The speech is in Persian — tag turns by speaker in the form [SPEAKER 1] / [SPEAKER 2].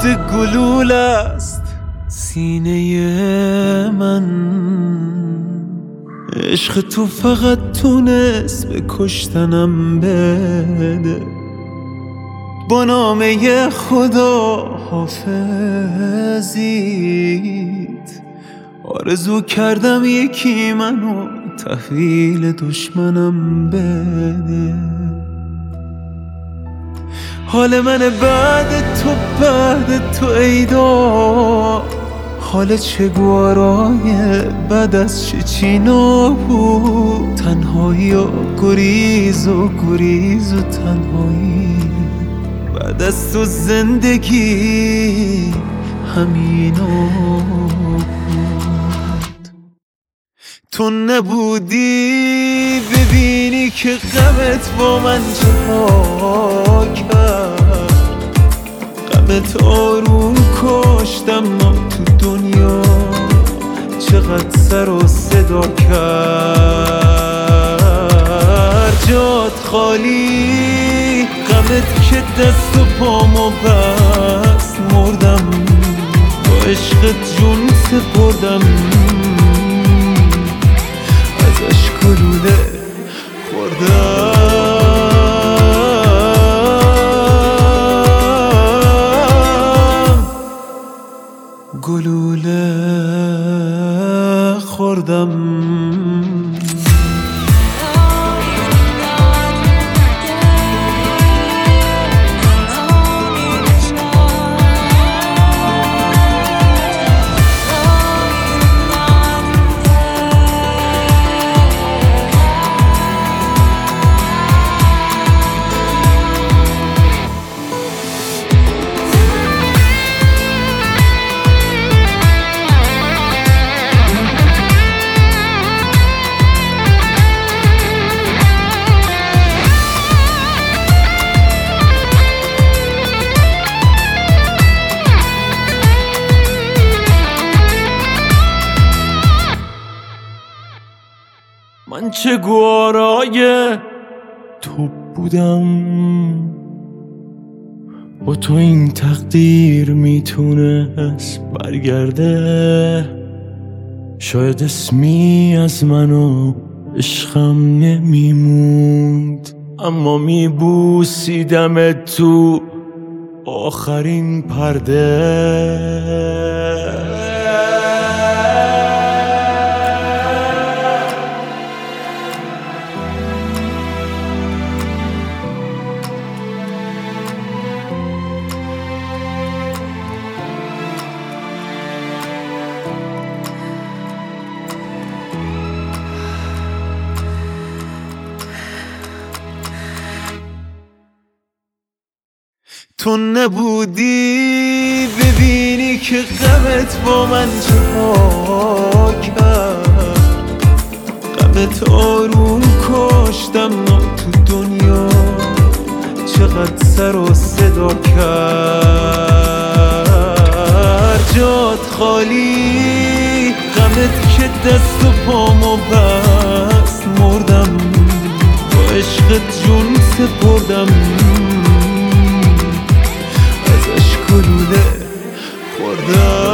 [SPEAKER 1] گلوله است سینه من. عشق تو فقط تونست به کشتنم بده. با نامه خدا حافظیت آرزو کردم یکی منو تحویل دشمنم بده. حال من بعد تو ایدا، حال چگوارای بعد از چچینا بود. تنهایی و گریز و تنهایی بعد از تو زندگی همینا بود. تو نبودی ببینی که غمت با من چها کرد. غمت آروم کشتم ما تو دنیا چقدر سر و صدا کرد. جات خالی غمت که دست و پامو بست. مردم با عشقت جون سپردم، ازش گلوله خوردم، گلوله خوردم. من چه گوارای تو بودم، با تو این تقدیر میتونست برگرده. شاید اسمی از من و عشقم نمیموند، اما میبوسیدم تو آخرین پرده. تو نبودی ببینی که غمت با من چها کرد. غمت آروم کشتم ما تو دنیا چقدر سر و صدا کرد. جات خالی غمت که دست و پامو بست. مردم با عشقت جون سپردم، ازش گلوله خوردم.